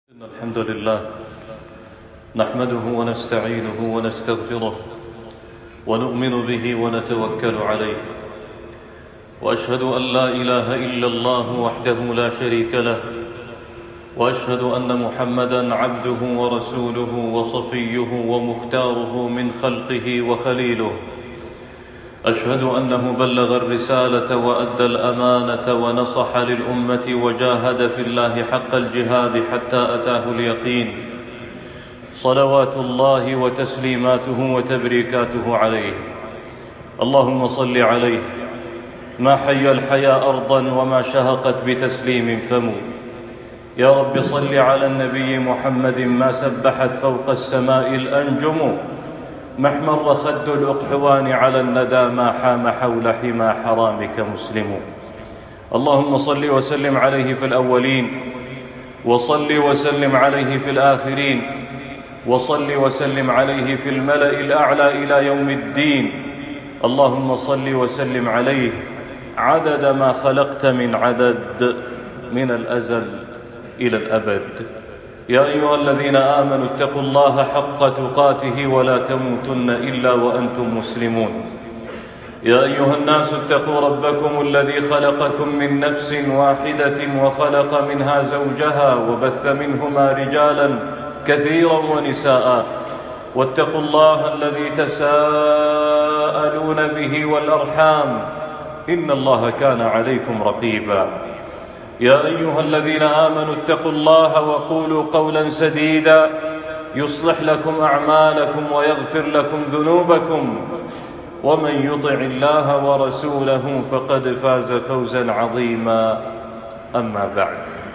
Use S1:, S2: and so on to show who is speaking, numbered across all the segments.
S1: إن الحمد لله نحمده ونستعينه ونستغفره ونؤمن به ونتوكل عليه، وأشهد أن لا إله إلا الله وحده لا شريك له، وأشهد أن محمدا عبده ورسوله وصفيه ومختاره من خلقه وخليله. أشهد أنه بلغ الرسالة وأدى الأمانة ونصح للأمة وجاهد في الله حق الجهاد حتى أتاه اليقين، صلوات الله وتسليماته وتبريكاته عليه. اللهم صل عليه ما حيا الحيا أرضا وما شهقت بتسليم فمو. يا رب صل على النبي محمد ما سبحت فوق السماء الأنجم، ما احمر خد الأقحوان على الندى ما حام حول حمى حرامك مسلم. اللهم صل وسلم عليه في الأولين، وصل وسلم عليه في الآخرين، وصل وسلم عليه في الملأ الأعلى إلى يوم الدين. اللهم صل وسلم عليه عدد ما خلقت من عدد، من الأزل إلى الأبد. يا أيها الذين آمنوا اتقوا الله حق تقاته ولا تموتن إلا وأنتم مسلمون. يا أيها الناس اتقوا ربكم الذي خلقكم من نفس واحدة وخلق منها زوجها وبث منهما رجالا كثيرا ونساء، واتقوا الله الذي تساءلون به والأرحام إن الله كان عليكم رقيبا. يا أيها الذين آمنوا اتقوا الله وقولوا قولا سديدا يصلح لكم أعمالكم ويغفر لكم ذنوبكم، ومن يطع الله ورسوله فقد فاز فوزا عظيما. أما بعد،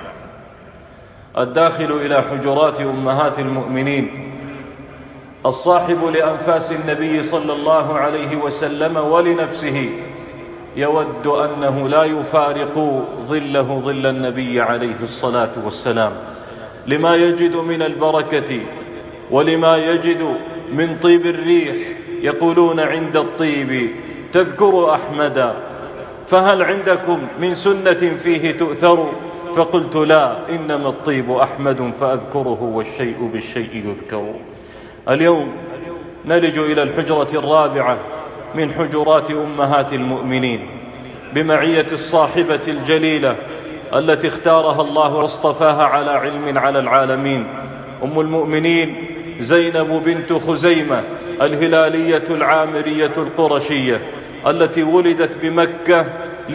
S1: الداخل إلى حجرات أمهات المؤمنين، الصاحب لأنفاس النبي صلى الله عليه وسلم ولنفسه، يود أنه لا يفارق ظله ظل النبي عليه الصلاة والسلام، لما يجد من البركة ولما يجد من طيب الريح. يقولون عند الطيب تذكر أحمدا، فهل عندكم من سنة فيه تؤثر؟ فقلت لا، إنما الطيب أحمد فأذكره والشيء بالشيء يذكر. اليوم نلج إلى الحجرة الرابعة من حجرات أمهات المؤمنين، بمعية الصاحبة الجليلة التي اختارها الله واصطفاها على علم على العالمين، أم المؤمنين زينب بنت خزيمة الهلالية العامرية القرشية، التي ولدت بمكة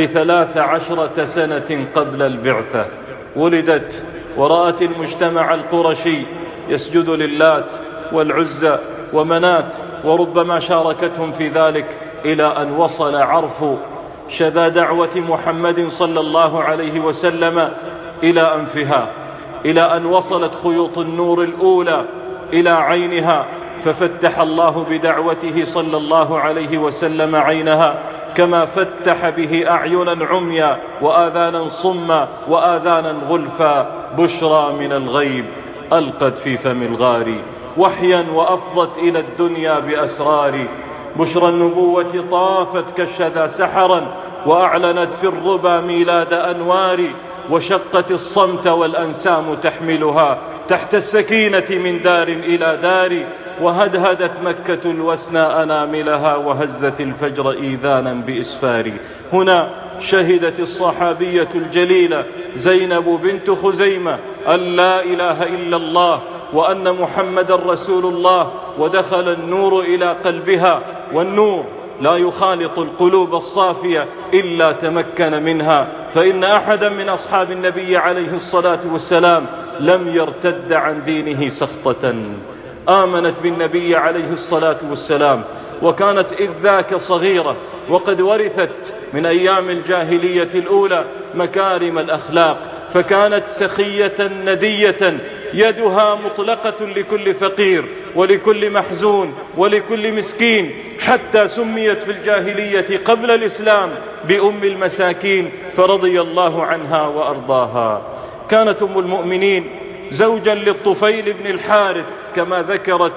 S1: ل13 سنة قبل البعثة. ولدت ورأت المجتمع القرشي يسجد للات والعزى ومنات، وربما شاركتهم في ذلك، إلى أن وصل عرف شذا دعوة محمد صلى الله عليه وسلم إلى أنفها، إلى أن وصلت خيوط النور الأولى إلى عينها، ففتح الله بدعوته صلى الله عليه وسلم عينها، كما فتح به أعينا عميا وآذانا صما وآذانا غلفا. بشرى من الغيب ألقت في فم الغار، وحيا وأفضت إلى الدنيا بأسرار. بشرى النبوة طافت كالشذا سحرا، وأعلنت في الربا ميلاد أنوار. وشقت الصمت والأنسام تحملها تحت السكينة من دار إلى دار. وهدهدت مكة الوسنى أناملها، وهزت الفجر إيذانا بإسفار. هنا شهدت الصحابية الجليلة زينب بنت خزيمة أن لا إله إلا الله وأن محمد رسول الله، ودخل النور إلى قلبها، والنور لا يخالط القلوب الصافية إلا تمكن منها. فإن أحدا من أصحاب النبي عليه الصلاة والسلام لم يرتد عن دينه سخطة. آمنت بالنبي عليه الصلاة والسلام، وكانت إذ ذاك صغيرة، وقد ورثت من أيام الجاهلية الأولى مكارم الأخلاق، فكانت سخية ندية، يدها مطلقة لكل فقير ولكل محزون ولكل مسكين، حتى سميت في الجاهلية قبل الإسلام بأم المساكين، فرضي الله عنها وأرضاها. كانت أم المؤمنين زوجا للطفيل بن الحارث كما ذكرت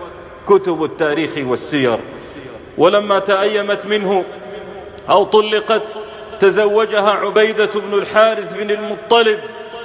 S1: كتب التاريخ والسير، ولما تأيمت منه أو طلقت تزوجها عبيدة بن الحارث بن المطلب،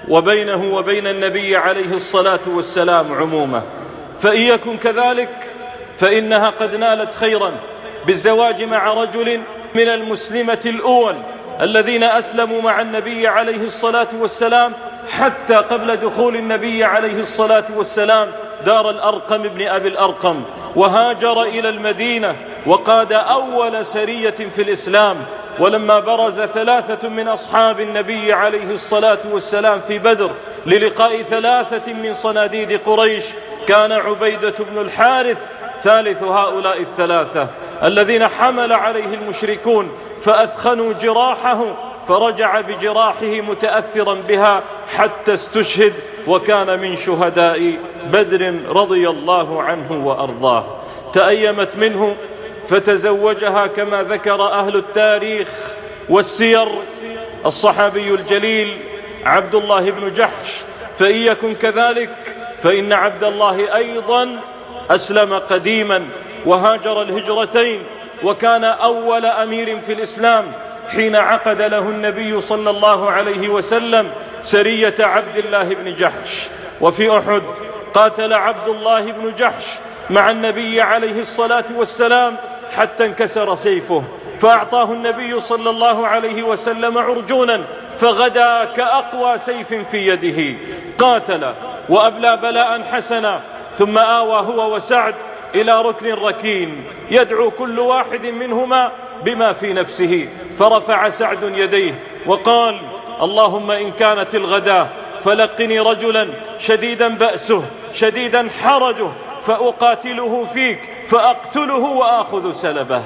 S1: وبينه وبين النبي عليه الصلاة والسلام عمومة. فإن يكن كذلك فإنها قد نالت خيرا بالزواج مع رجل من المسلمة الأول الذين أسلموا مع النبي عليه الصلاة والسلام حتى قبل دخول النبي عليه الصلاة والسلام دار الأرقم ابن أبي الأرقم، وهاجر إلى المدينة وقاد أول سرية في الإسلام. ولما برز 3 من أصحاب النبي عليه الصلاة والسلام في بدر للقاء 3 من صناديد قريش، كان عبيدة بن الحارث ثالث هؤلاء 3 الذين حمل عليه المشركون فأثخنوا جراحه، فرجع بجراحه متأثرا بها حتى استشهد، وكان من شهداء بدر رضي الله عنه وأرضاه. تأيمت منه فتزوجها كما ذكر أهل التاريخ والسير الصحابي الجليل عبد الله بن جحش. فإن يكن كذلك فإن عبد الله أيضا أسلم قديما وهاجر الهجرتين، وكان أول أمير في الإسلام حين عقد له النبي صلى الله عليه وسلم سرية عبد الله بن جحش. وفي أحد قاتل عبد الله بن جحش مع النبي عليه الصلاة والسلام حتى انكسر سيفه، فأعطاه النبي صلى الله عليه وسلم عرجونا فغدا كأقوى سيف في يده. قاتل وأبلى بلاء حسنا، ثم آوى هو وسعد إلى ركن ركين يدعو كل واحد منهما بما في نفسه، فرفع سعد يديه وقال: اللهم إن كانت الغداة فلقني رجلا شديدا بأسه شديدا حرجه فأقاتله فيك فأقتله وآخذ سلبه.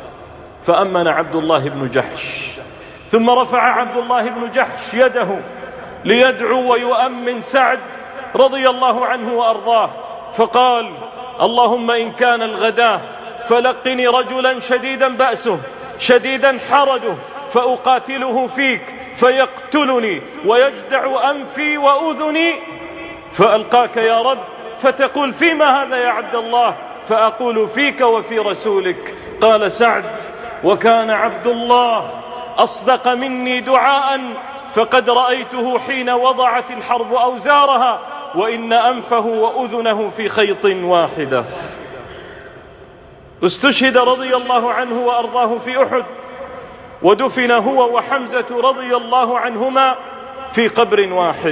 S1: فأمن عبد الله بن جحش، ثم رفع عبد الله بن جحش يده ليدعو ويؤمن سعد رضي الله عنه وأرضاه، فقال: اللهم إن كان الغداة فلقني رجلا شديدا بأسه شديدا حرجه فأقاتله فيك فيقتلني ويجدع أنفي وأذني، فألقاك يا رب فتقول: فيما هذا يا عبد الله؟ فأقول: فيك وفي رسولك. قال سعد: وكان عبد الله أصدق مني دعاء، فقد رأيته حين وضعت الحرب أوزارها وإن أنفه وأذنه في خيط واحدة. استشهد رضي الله عنه وأرضاه في أحد، ودفن هو وحمزة رضي الله عنهما في قبر واحد.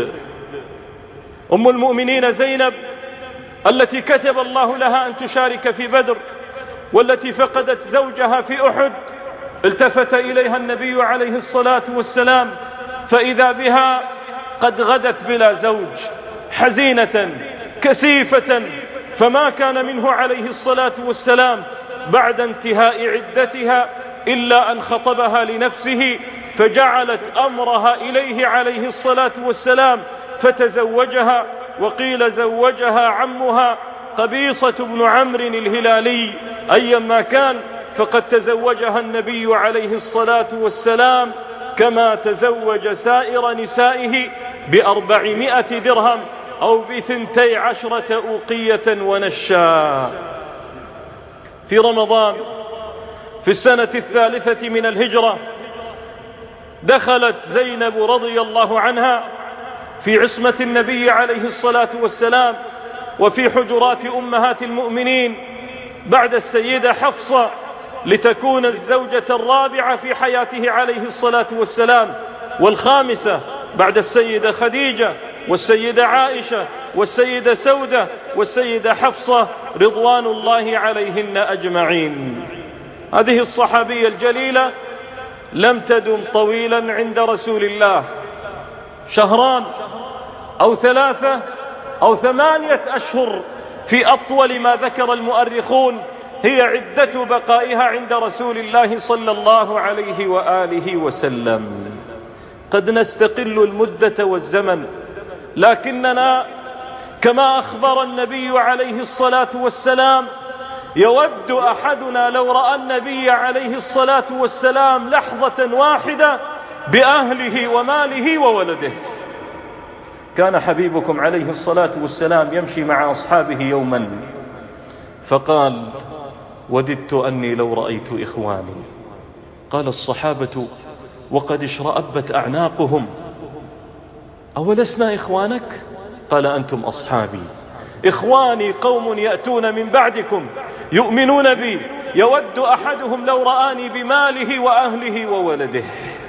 S1: أم المؤمنين زينب التي كتب الله لها أن تشارك في بدر والتي فقدت زوجها في أحد، التفت إليها النبي عليه الصلاة والسلام فإذا بها قد غدت بلا زوج حزينة كسيفة، فما كان منه عليه الصلاة والسلام بعد انتهاء عدتها إلا أن خطبها لنفسه، فجعلت أمرها إليه عليه الصلاة والسلام فتزوجها. وقيل زوجها عمها قبيصة بن عمرو الهلالي، أيما كان فقد تزوجها النبي عليه الصلاة والسلام كما تزوج سائر نسائه ب400 درهم أو ب12 أوقية ونشا. في رمضان في السنة 3 من الهجرة دخلت زينب رضي الله عنها في عصمة النبي عليه الصلاة والسلام وفي حجرات أمهات المؤمنين بعد السيدة حفصة، لتكون الزوجة الرابعة في حياته عليه الصلاة والسلام، والخامسة بعد السيدة خديجة والسيدة عائشة والسيدة سودة والسيدة حفصة رضوان الله عليهن أجمعين. هذه الصحابية الجليلة لم تدم طويلا عند رسول الله، شهران أو 3 أو 8 أشهر في أطول ما ذكر المؤرخون هي عدة بقائها عند رسول الله صلى الله عليه وآله وسلم. قد نستقل المدة والزمن، لكننا كما أخبر النبي عليه الصلاة والسلام يود أحدنا لو رأى النبي عليه الصلاة والسلام لحظة واحدة بأهله وماله وولده. كان حبيبكم عليه الصلاة والسلام يمشي مع أصحابه يوما فقال: وددت أني لو رأيت إخواني. قال الصحابة وقد اشرأبت أعناقهم: أولسنا إخوانك؟ قال أنتم أصحابي. إخواني قوم يأتون من بعدكم يؤمنون بي يود أحدهم لو رآني بماله وأهله وولده.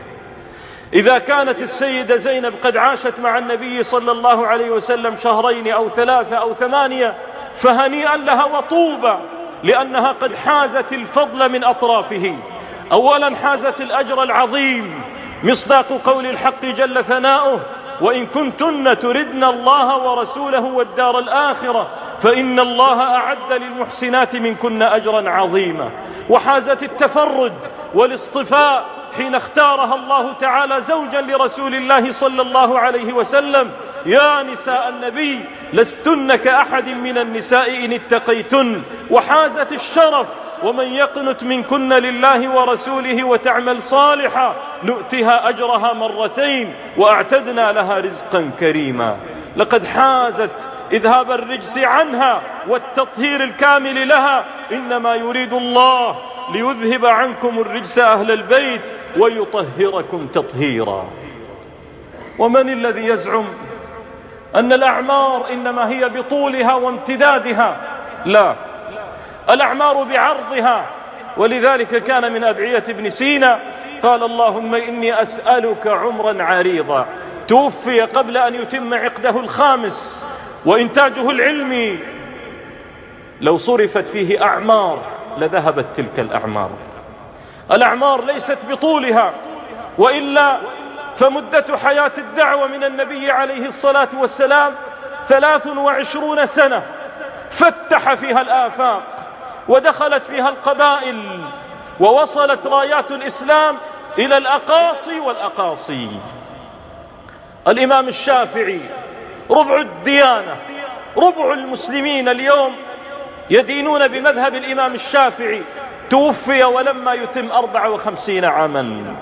S1: إذا كانت السيدة زينب قد عاشت مع النبي صلى الله عليه وسلم 2 أو 3 أو 8 فهنيئا لها وطوبى، لأنها قد حازت الفضل من أطرافه. أولا حازت الأجر العظيم، مصداق قول الحق جل ثناؤه: وإن كنتن تردن الله ورسوله والدار الآخرة فإن الله أعد للمحسنات منكن أجرا عظيما. وحازت التفرد والاصطفاء حين اختارها الله تعالى زوجا لرسول الله صلى الله عليه وسلم: يا نساء النبي لستن كأحد من النساء إن اتقيتن. وحازت الشرف: ومن يقنت منكن لله ورسوله وتعمل صالحا نؤتها أجرها 2 وأعتدنا لها رزقا كريما. لقد حازت إذهاب الرجس عنها والتطهير الكامل لها. إنما يريد الله ليذهب عنكم الرجس أهل البيت ويطهركم تطهيرا. ومن الذي يزعم أن الأعمار إنما هي بطولها وامتدادها؟ لا، الأعمار بعرضها. ولذلك كان من أدعية ابن سينا قال: اللهم إني أسألك عمرا عريضا. توفي قبل أن يتم عقده 5 وإنتاجه العلمي لو صرفت فيه أعمار لذهبت تلك الأعمار. الأعمار ليست بطولها، وإلا فمدة حياة الدعوة من النبي عليه الصلاة والسلام 23 سنة، فتح فيها الآفاق ودخلت فيها القبائل، ووصلت رايات الإسلام إلى الأقاصي والأقاصي. الإمام الشافعي ربع الديانة، ربع المسلمين اليوم يدينون بمذهب الإمام الشافعي، توفي ولما يتم 54 عاما.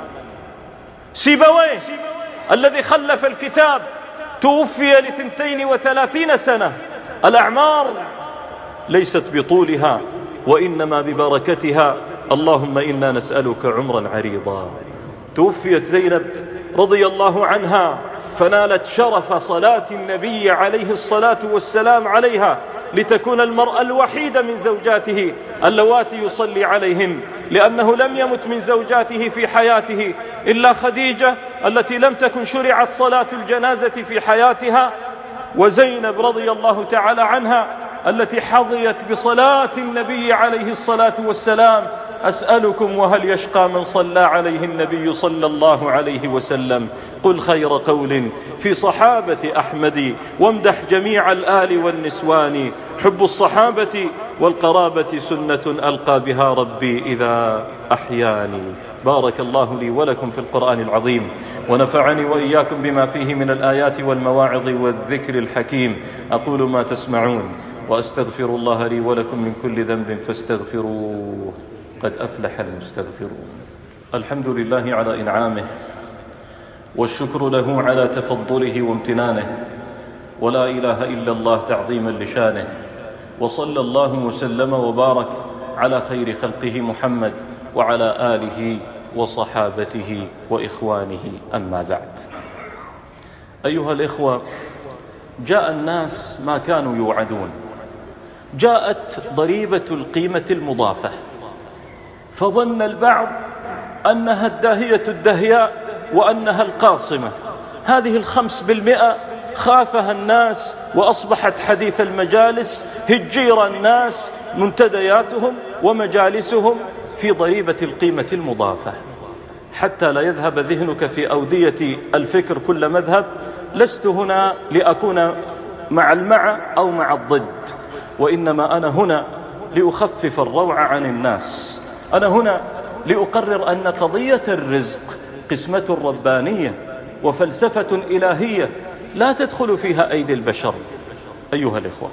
S1: سيبويه الذي خلف الكتاب توفي ل32 سنة. الأعمار ليست بطولها وإنما ببركتها. اللهم إنا نسألك عمرا عريضا. توفيت زينب رضي الله عنها فنالت شرف صلاة النبي عليه الصلاة والسلام عليها، لتكون المرأة الوحيدة من زوجاته اللواتي يصلي عليهن، لأنه لم يمت من زوجاته في حياته إلا خديجة التي لم تكن شرعت صلاة الجنازة في حياتها، وزينب رضي الله تعالى عنها التي حظيت بصلاة النبي عليه الصلاة والسلام. أسألكم وهل يشقى من صلى عليه النبي صلى الله عليه وسلم؟ قل خير قول في صحابة أحمد وامدح جميع الآل والنسوان. حب الصحابة والقرابة سنة ألقى بها ربي إذا أحياني. بارك الله لي ولكم في القرآن العظيم، ونفعني وإياكم بما فيه من الآيات والمواعظ والذكر الحكيم. أقول ما تسمعون وأستغفر الله لي ولكم من كل ذنب فاستغفروه، قد أفلح المستغفرون. الحمد لله على إنعامه، والشكر له على تفضله وامتنانه، ولا إله إلا الله تعظيما لشانه. وصلى الله وسلم وبارك على خير خلقه محمد وعلى آله وصحابته وإخوانه. أما بعد، أيها الإخوة، جاء الناس ما كانوا يوعدون. جاءت ضريبة القيمة المضافة، فظن البعض أنها الداهية الدهياء وأنها القاصمة. هذه 5% خافها الناس وأصبحت حديث المجالس. هجير الناس منتدياتهم ومجالسهم في ضريبة القيمة المضافة. حتى لا يذهب ذهنك في أودية الفكر كل مذهب. لست هنا لأكون مع أو مع الضد، وإنما أنا هنا لأخفف الروع عن الناس. أنا هنا لأقرر أن قضية الرزق قسمة ربانية وفلسفة إلهية لا تدخل فيها أيدي البشر. أيها الإخوة،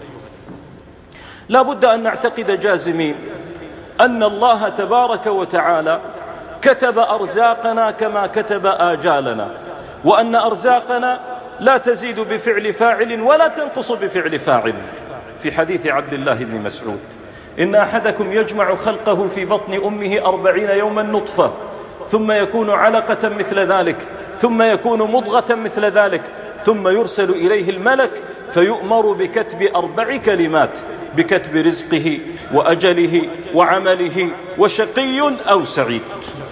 S1: لا بد أن نعتقد جازمين أن الله تبارك وتعالى كتب أرزاقنا كما كتب آجالنا، وأن أرزاقنا لا تزيد بفعل فاعل ولا تنقص بفعل فاعل. في حديث عبد الله بن مسعود: إن أحدكم يجمع خلقه في بطن أمه 40 يوما نطفة، ثم يكون علقة مثل ذلك، ثم يكون مضغة مثل ذلك، ثم يرسل إليه الملك فيؤمر بكتب 4 كلمات: بكتب رزقه وأجله وعمله وشقي أو سعيد.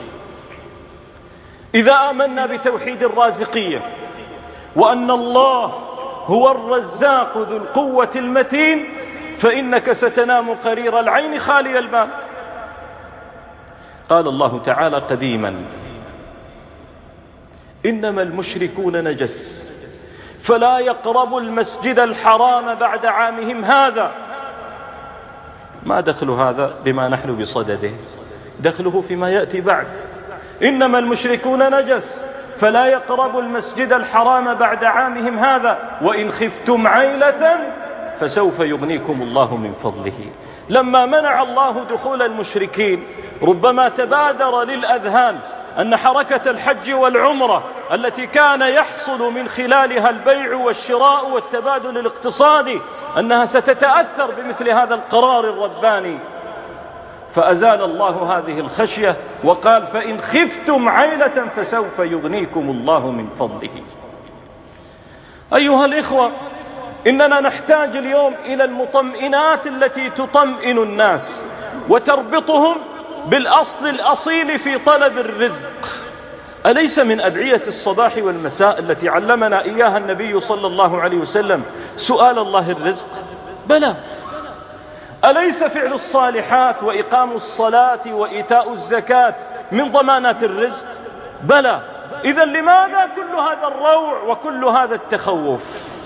S1: إذا آمنا بتوحيد الرازقية وأن الله هو الرزاق ذو القوة المتين فإنك ستنام قرير العين خالي البال. قال الله تعالى قديما: إنما المشركون نجس فلا يقربوا المسجد الحرام بعد عامهم هذا. ما دخل هذا بما نحن بصدده؟ دخله فيما يأتي بعد: إنما المشركون نجس فلا يقربوا المسجد الحرام بعد عامهم هذا وإن خفتم عيلة فسوف يغنيكم الله من فضله. لما منع الله دخول المشركين ربما تبادر للأذهان أن حركة الحج والعمرة التي كان يحصل من خلالها البيع والشراء والتبادل الاقتصادي أنها ستتأثر بمثل هذا القرار الرباني، فأزال الله هذه الخشية وقال: فإن خفتم عيلة فسوف يغنيكم الله من فضله. أيها الإخوة، إننا نحتاج اليوم إلى المطمئنات التي تطمئن الناس وتربطهم بالأصل الأصيل في طلب الرزق. أليس من أدعية الصباح والمساء التي علمنا إياها النبي صلى الله عليه وسلم سؤال الله الرزق؟ بلى. أليس فعل الصالحات وإقام الصلاة وإيتاء الزكاة من ضمانات الرزق؟ بلى. إذن لماذا كل هذا الروع وكل هذا التخوف؟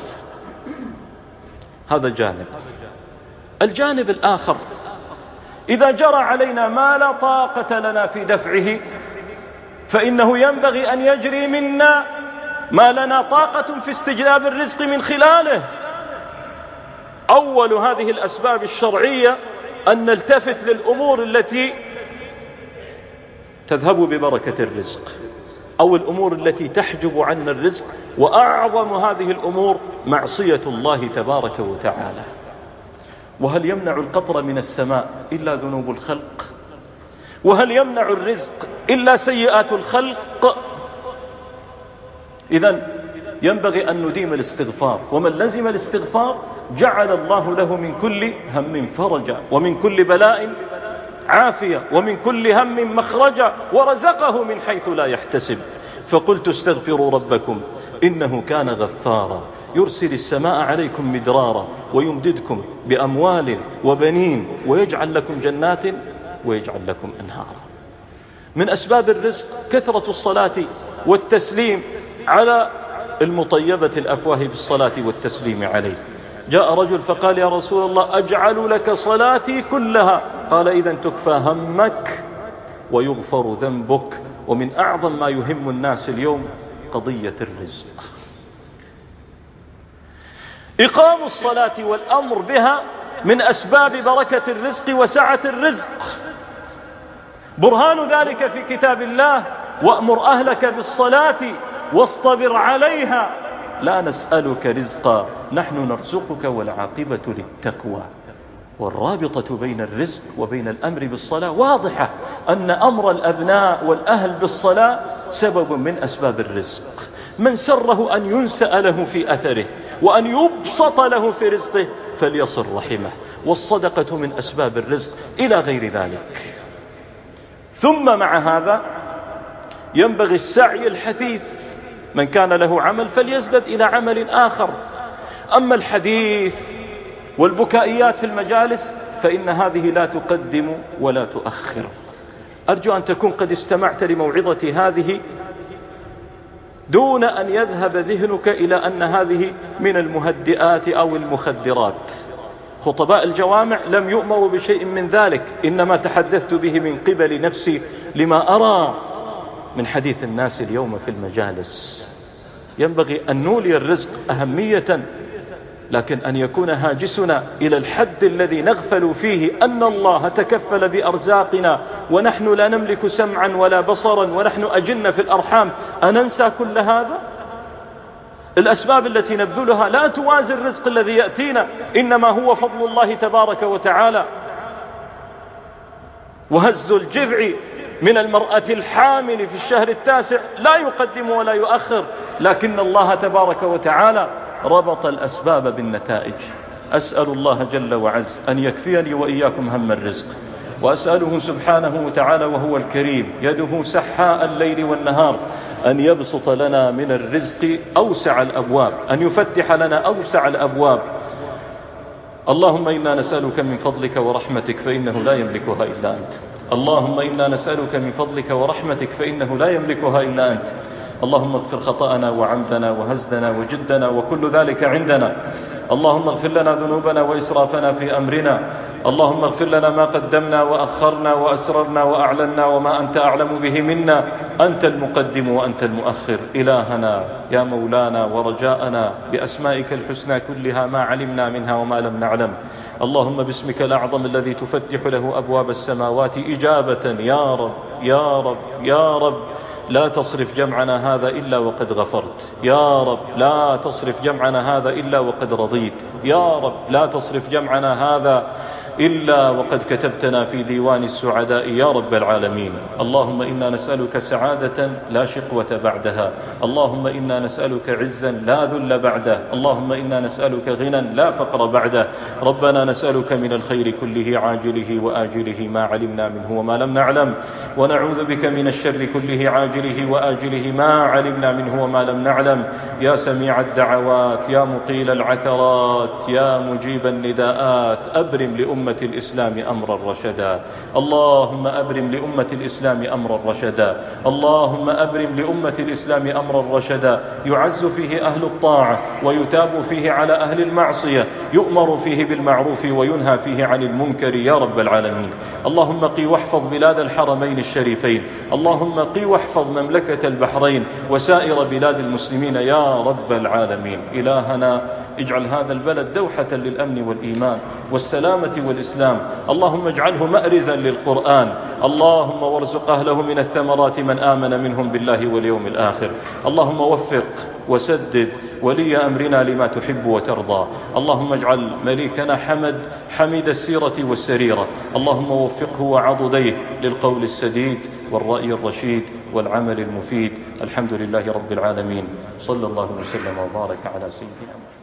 S1: هذا جانب. الجانب الآخر: إذا جرى علينا ما لا طاقة لنا في دفعه فإنه ينبغي أن يجري منا ما لنا طاقة في استجلاب الرزق من خلاله. أول هذه الأسباب الشرعية أن نلتفت للأمور التي تذهب ببركة الرزق أو الأمور التي تحجب عنا الرزق، وأعظم هذه الأمور معصية الله تبارك وتعالى. وهل يمنع القطر من السماء إلا ذنوب الخلق؟ وهل يمنع الرزق إلا سيئات الخلق؟ إذن ينبغي أن نديم الاستغفار، ومن لزم الاستغفار جعل الله له من كل هم فرجا ومن كل بلاء عافية ومن كل هم مخرجا ورزقه من حيث لا يحتسب. فقلت استغفروا ربكم إنه كان غفارا يرسل السماء عليكم مدرارا ويمددكم بأموال وبنين ويجعل لكم جنات ويجعل لكم أنهارا. من أسباب الرزق كثرة الصلاة والتسليم على المطيبة الأفواه بالصلاة والتسليم عليه. جاء رجل فقال: يا رسول الله أجعل لك صلاتي كلها؟ قال: إذن تكفى همك ويغفر ذنبك. ومن أعظم ما يهم الناس اليوم قضية الرزق. إقام الصلاة والأمر بها من أسباب بركة الرزق وسعة الرزق. برهان ذلك في كتاب الله: وأمر أهلك بالصلاة واصطبر عليها لا نسألك رزقا نحن نرزقك والعاقبة للتقوى. والرابطة بين الرزق وبين الأمر بالصلاة واضحة، أن أمر الأبناء والأهل بالصلاة سبب من أسباب الرزق. من سره أن ينسأ له في أثره وأن يبسط له في رزقه فليصل رحمه، والصدقة من أسباب الرزق إلى غير ذلك. ثم مع هذا ينبغي السعي الحثيث، من كان له عمل فليزدد إلى عمل آخر. أما الحديث والبكائيات في المجالس فإن هذه لا تقدم ولا تؤخر. أرجو أن تكون قد استمعت لموعظتي هذه دون أن يذهب ذهنك إلى أن هذه من المهدئات أو المخدرات. خطباء الجوامع لم يؤمروا بشيء من ذلك، إنما تحدثت به من قبل نفسي لما أرى من حديث الناس اليوم في المجالس. ينبغي أن نولي الرزق أهمية، لكن أن يكون هاجسنا إلى الحد الذي نغفل فيه أن الله تكفل بأرزاقنا ونحن لا نملك سمعا ولا بصرا ونحن أجن في الأرحام، أننسى كل هذا؟ الأسباب التي نبذلها لا توازي الرزق الذي يأتينا، إنما هو فضل الله تبارك وتعالى. وهز الجذع من المرأة الحامل في الشهر التاسع لا يقدم ولا يؤخر، لكن الله تبارك وتعالى ربط الأسباب بالنتائج. أسأل الله جل وعز أن يكفيني وإياكم هم الرزق، وأسأله سبحانه وتعالى وهو الكريم يده سحاء الليل والنهار أن يبسط لنا من الرزق أوسع الأبواب، أن يفتح لنا أوسع الأبواب. اللهم إنا نسألك من فضلك ورحمتك فإنه لا يملكها إلا أنت. اللهم إنا نسألك من فضلك ورحمتك فإنه لا يملكها إلا أنت. اللهم اغفر خطأنا وعمدنا وهزلنا وجدنا وكل ذلك عندنا. اللهم اغفر لنا ذنوبنا وإسرافنا في أمرنا. اللهم اغفر لنا ما قدمنا وأخرنا وأسررنا وأعلنا وما أنت أعلم به منا. أنت المقدم وأنت المؤخر. إلهنا يا مولانا ورجاءنا بأسمائك الحسنى كلها ما علمنا منها وما لم نعلم. اللهم باسمك الأعظم الذي تفتح له أبواب السماوات إجابة يا رب يا رب يا رب لا تصرف جمعنا هذا إلا وقد غفرت. يا رب لا تصرف جمعنا هذا إلا وقد رضيت. يا رب لا تصرف جمعنا هذا إلا وقد كتبتنا في ديوان السعداء يا رب العالمين. اللهم إنا نسألك سعادة لا شقوة بعدها. اللهم إنا نسألك عزا لا ذل بعده. اللهم إنا نسألك غنى لا فقر بعده. ربنا نسألك من الخير كله عاجله وآجله ما علمنا منه وما لم نعلم، ونعوذ بك من الشر كله عاجله وآجله ما علمنا منه وما لم نعلم. يا سميع الدعوات يا مقيل العثرات يا مجيب النداءات أبرم لأمة الإسلام أمرا رشدا. اللهم أبرم لأمة الإسلام أمرا رشدا. اللهم أبرم لأمة الإسلام أمرا رشدا يعز فيه أهل الطاعة ويتاب فيه على أهل المعصية، يؤمر فيه بالمعروف وينهى فيه عن المنكر يا رب العالمين. اللهم قي واحفظ بلاد الحرمين الشريفين. اللهم قي واحفظ مملكة البحرين وسائر بلاد المسلمين يا رب العالمين. إلهنا اجعل هذا البلد دوحة للأمن والإيمان والسلامة والإسلام. اللهم اجعله مأرزا للقرآن. اللهم وارزق أهله من الثمرات من آمن منهم بالله واليوم الآخر. اللهم وفق وسدد ولي أمرنا لما تحب وترضى. اللهم اجعل مليكنا حميد السيرة والسريرة. اللهم وفقه وعضديه للقول السديد والرأي الرشيد والعمل المفيد. الحمد لله رب العالمين. صلى الله وسلم وبارك على سيدنا محمد.